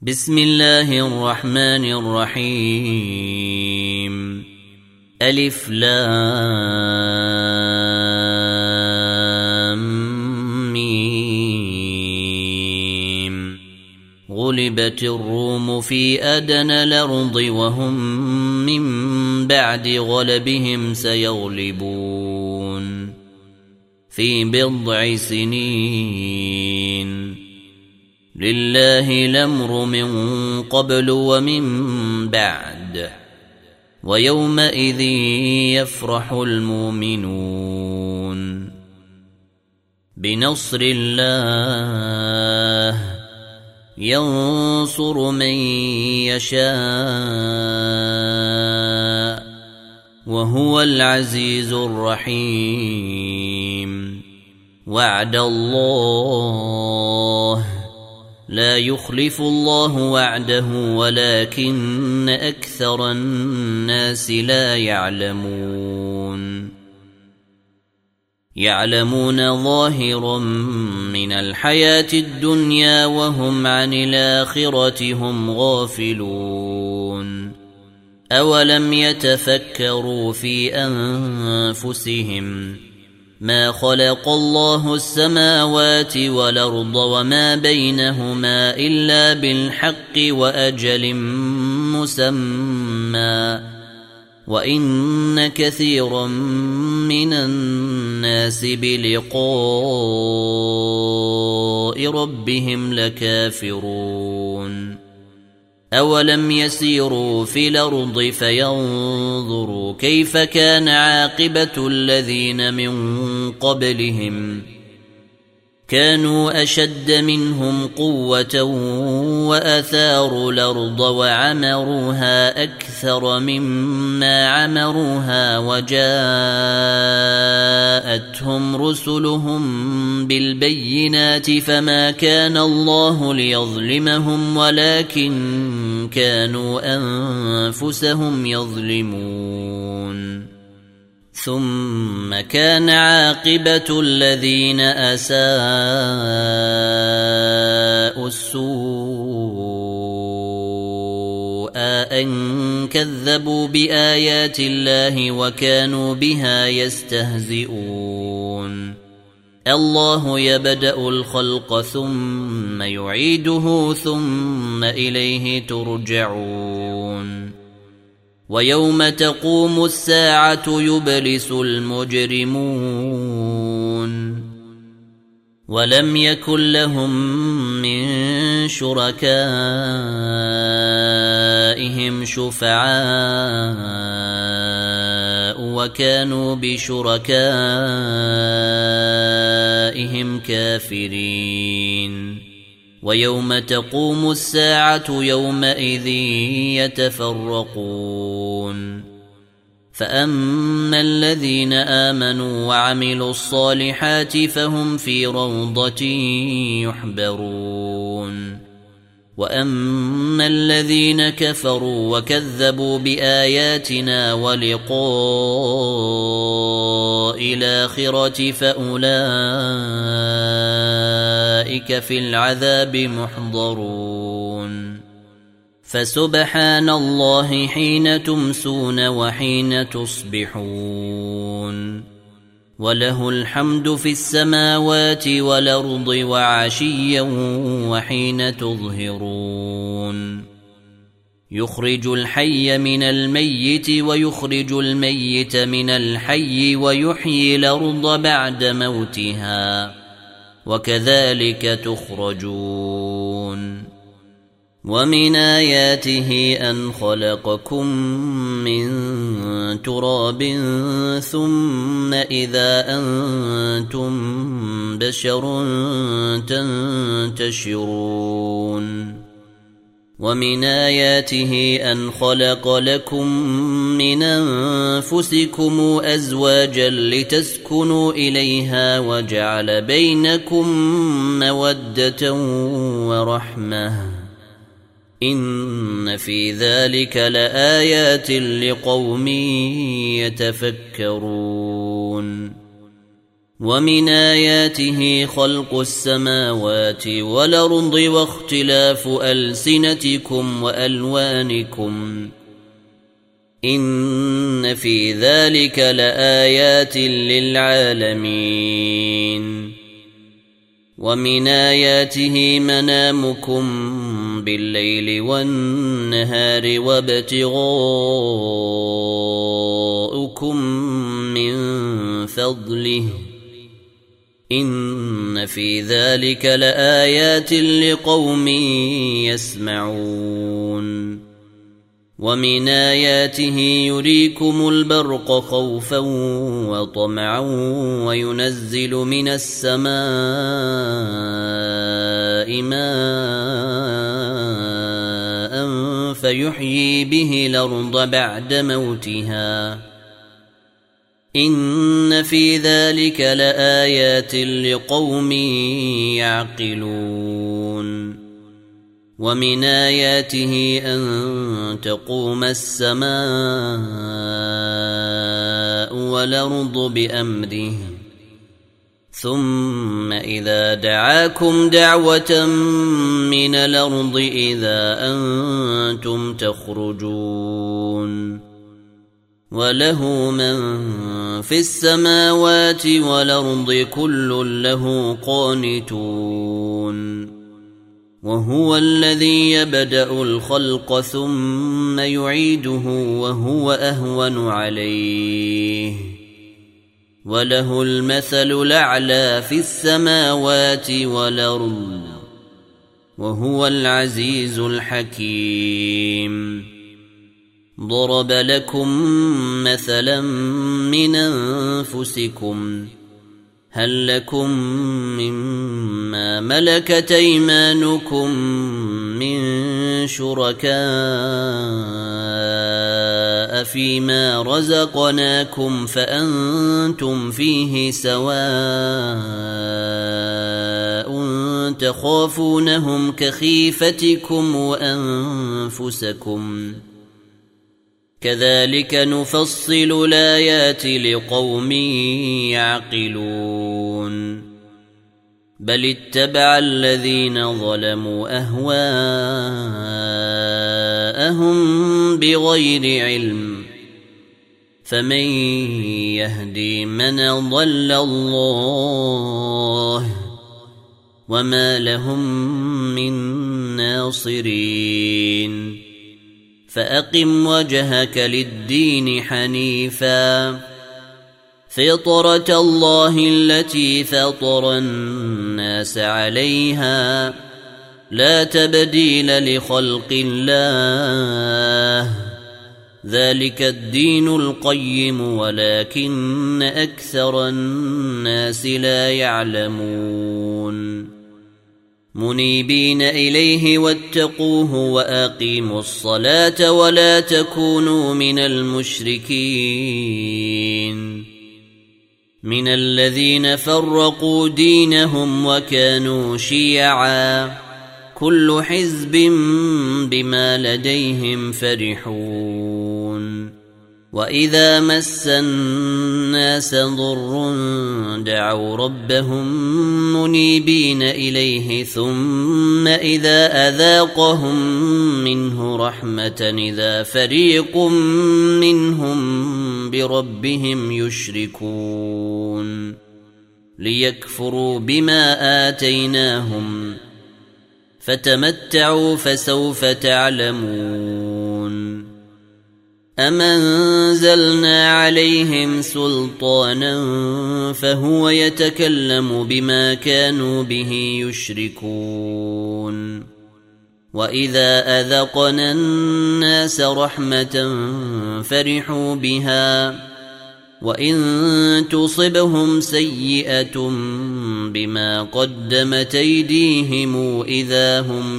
بسم الله الرحمن الرحيم. ألف لام ميم. غلبت الروم في أدنى الأرض وهم من بعد غلبهم سيغلبون في بضع سنين. لله الأمر من قبل ومن بعد ويومئذ يفرح المؤمنون بنصر الله ينصر من يشاء وهو العزيز الرحيم. وعد الله لا يخلف الله وعده ولكن أكثر الناس لا يعلمون ظاهرا من الحياة الدنيا وهم عن الآخرة هم غافلون. أولم يتفكروا في أنفسهم ما خلق الله السماوات والأرض وما بينهما إلا بالحق وأجل مسمى وإن كثيرا من الناس بلقاء ربهم لكافرون. أولم يسيروا في الأرض فينظروا كيف كان عاقبة الذين من قبلهم كانوا أشد منهم قوة وأثاروا الأرض وعمروها أكثر مما عمروها وجاءتهم رسلهم بالبينات فما كان الله ليظلمهم ولكن كانوا أنفسهم يظلمون. ثم كان عاقبة الذين أساءوا السوء أن كذبوا بآيات الله وكانوا بها يستهزئون. الله يبدأ الخلق ثم يعيده ثم إليه ترجعون. ويوم تقوم الساعة يبلس المجرمون ولم يكن لهم من شركائهم شفعاء وكانوا بشركائهم كافرين. ويوم تقوم الساعة يومئذ يتفرقون فأما الذين آمنوا وعملوا الصالحات فهم في روضة يحبرون. وأما الذين كفروا وكذبوا بآياتنا ولقاء الآخرة فأولئك في العذاب محضرون. فسبحان الله حين تمسون وحين تصبحون وله الحمد في السماوات والأرض وعشيا وحين تظهرون. يخرج الحي من الميت ويخرج الميت من الحي ويحيي الأرض بعد موتها وكذلك تخرجون. ومن آياته أن خلقكم من تراب ثم إذا أنتم بشر تنتشرون. ومن آياته أن خلق لكم من أنفسكم أزواجا لتسكنوا إليها وجعل بينكم مودة ورحمة إن في ذلك لآيات لقوم يتفكرون. ومن آياته خلق السماوات والأرض واختلاف ألسنتكم وألوانكم إن في ذلك لآيات للعالمين ومن آياته منامكم بالليل والنهار وابتغاؤكم من فضله إن في ذلك لآيات لقوم يسمعون ومن آياته يريكم البرق خوفا وطمعا وينزل من السماء ماء فيحيي به الأرض بعد موتها إن في ذلك لآيات لقوم يعقلون ومن آياته أن تقوم السماء والأرض بأمره ثم إذا دعاكم دعوة من الأرض إذا أنتم تخرجون وله من في السماوات والأرض كل له قانتون وهو الذي يبدأ الخلق ثم يعيده وهو أهون عليه وله المثل الأعلى في السماوات والأرض وهو العزيز الحكيم ضرب لكم مثلا من أنفسكم هل لكم مما ملكت أيمانكم من شركاء فيما رزقناكم فأنتم فيه سواء تخافونهم كخيفتكم وأنفسكم كذلك نفصل الآيات لقوم يعقلون بل اتبع الذين ظلموا أهواءهم بغير علم فمن يهدي من أضل الله وما لهم من ناصرين فأقم وجهك للدين حنيفا فطرة الله التي فطر الناس عليها لا تبديل لخلق الله ذلك الدين القيم ولكن أكثر الناس لا يعلمون منيبين إليه واتقوه وأقيموا الصلاة ولا تكونوا من المشركين من الذين فرقوا دينهم وكانوا شيعا كل حزب بما لديهم فرحون وإذا مس الناس ضر دعوا ربهم منيبين إليه ثم إذا أذاقهم منه رحمة إذا فريق منهم بربهم يشركون ليكفروا بما آتيناهم فتمتعوا فسوف تعلمون أم أنزلنا عليهم سلطانا فهو يتكلم بما كانوا به يشركون وإذا أذقنا الناس رحمة فرحوا بها وإن تصبهم سيئة بما قدمت أيديهم إذا هم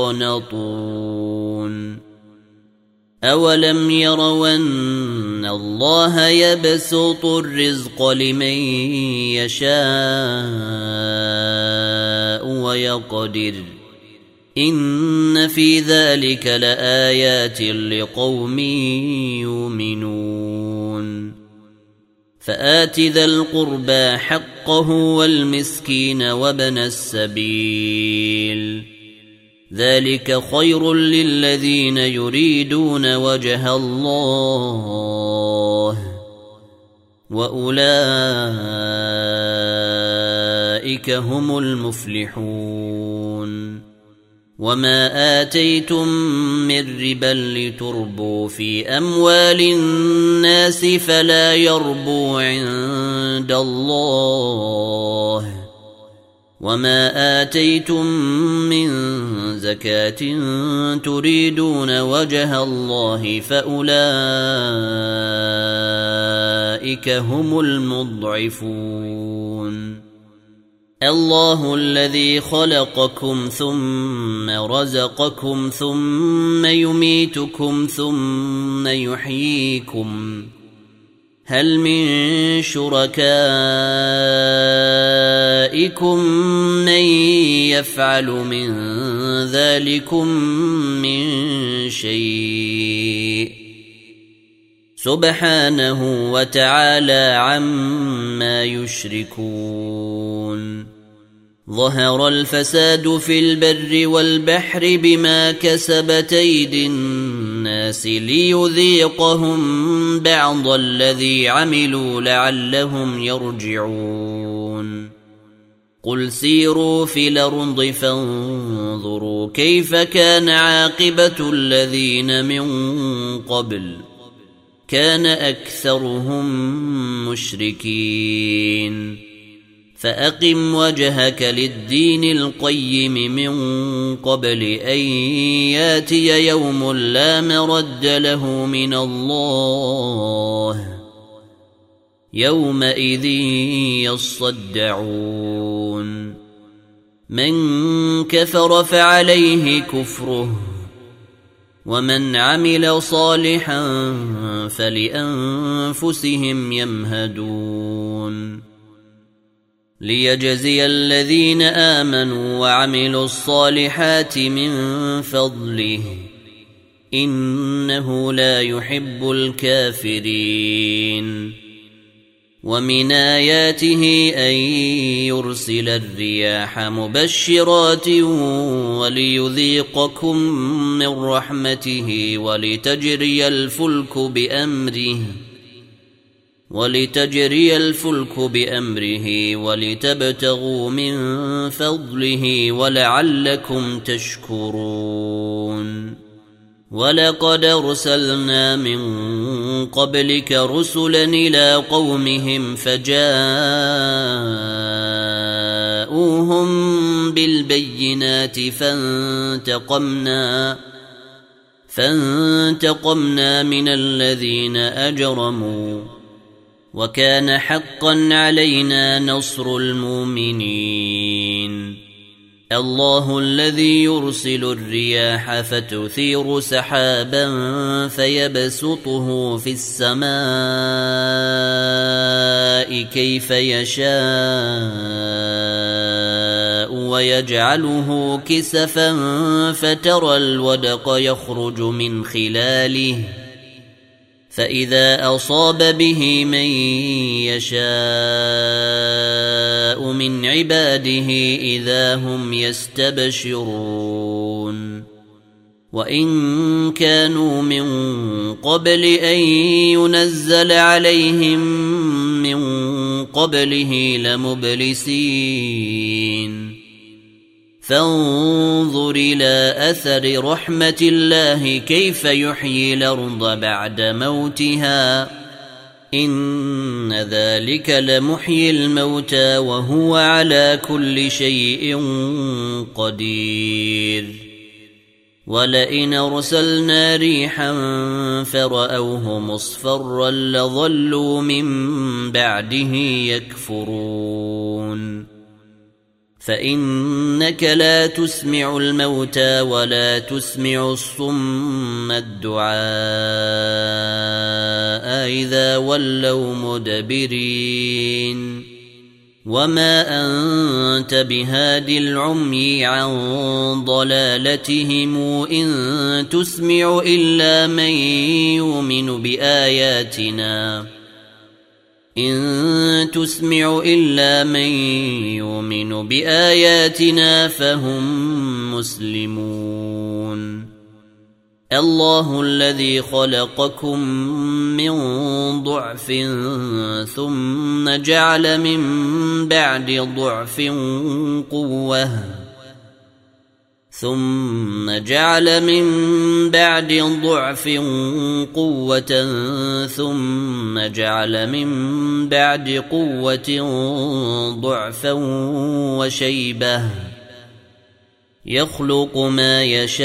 يقنطون أولم يروا أن الله يبسط الرزق لمن يشاء ويقدر إن في ذلك لآيات لقوم يؤمنون فآت ذا القربى حقه حقه والمسكين وابن السبيل ذلك خير للذين يريدون وجه الله وأولئك هم المفلحون وما آتيتم من ربا لتربوا في أموال الناس فلا يربو عند الله وما آتيتم من زكاة تريدون وجه الله فأولئك هم المضعفون الله الذي خلقكم ثم رزقكم ثم يميتكم ثم يحييكم هل من شركائكم من يفعل من ذلكم من شيء سبحانه وتعالى عما يشركون ظهر الفساد في البر والبحر بما كسبت أيدي الناس ليذيقهم بعض الذي عملوا لعلهم يرجعون قل سيروا في الأرض فانظروا كيف كان عاقبة الذين من قبل كان أكثرهم مشركين فأقم وجهك للدين القيم من قبل أن ياتي يوم لا مرد له من الله يومئذ يصدعون من كفر فعليه كفره ومن عمل صالحا فلأنفسهم يمهدون ليجزي الذين آمنوا وعملوا الصالحات من فضله إنه لا يحب الكافرين ومن آياته أن يرسل الرياح مبشرات وليذيقكم من رحمته ولتجري الفلك بأمره ولتبتغوا من فضله ولعلكم تشكرون ولقد أرسلنا من قبلك رسلا إلى قومهم فجاءوهم بالبينات فانتقمنا من الذين أجرموا وكان حقا علينا نصر المؤمنين الله الذي يرسل الرياح فتثير سحابا فيبسطه في السماء كيف يشاء ويجعله كسفا فترى الودق يخرج من خلاله فإذا أصاب به من يشاء من عباده إذا هم يستبشرون وإن كانوا من قبل أن ينزل عليهم من قبله لمبلسين فانظر إلى أثر رحمة الله كيف يحيي الأرض بعد موتها إن ذلك لمحيي الموتى وهو على كل شيء قدير ولئن أرسلنا ريحا فرأوه مصفرا لظلوا من بعده يكفرون فإنك لا تسمع الموتى ولا تسمع الصم الدعاء إذا ولوا مدبرين وما أنت بهاد العمي عن ضلالتهم إن تسمع إلا من يؤمن بآياتنا إن تسمع إلا من يؤمن بآياتنا فهم مسلمون الله الذي خلقكم من ضعف ثم جعل من بعد ضعف قوة ثم جعل من بعد ضعف قوة ثم جعل من بعد قوة ضعفا وشيبة يخلق ما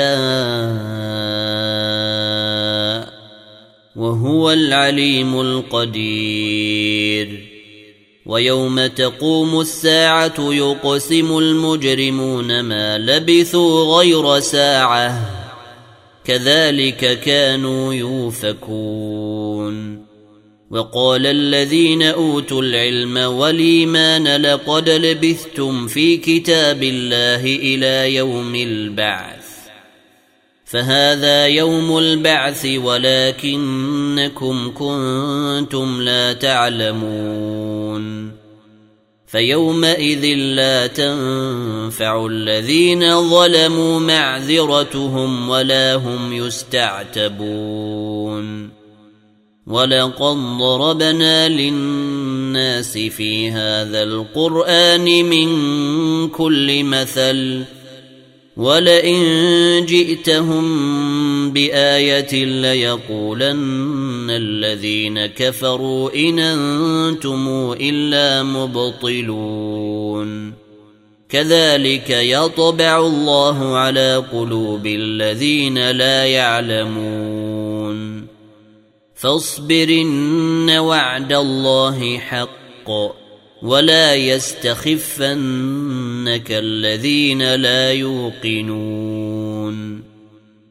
يشاء وهو العليم القدير ويوم تقوم الساعة يقسم المجرمون ما لبثوا غير ساعة كذلك كانوا يؤفكون وقال الذين أوتوا العلم والإيمان لقد لبثتم في كتاب الله إلى يوم البعث فهذا يوم البعث ولكنكم كنتم لا تعلمون فيومئذ لا تنفع الذين ظلموا معذرتهم ولا هم يستعتبون ولقد ضربنا للناس في هذا القرآن من كل مثل ولئن جئتهم بآية ليقولن الذين كفروا إن أنتم إلا مبطلون كذلك يطبع الله على قلوب الذين لا يعلمون فاصبر إن وعد الله حق ولا يستخفنك الذين لا يوقنون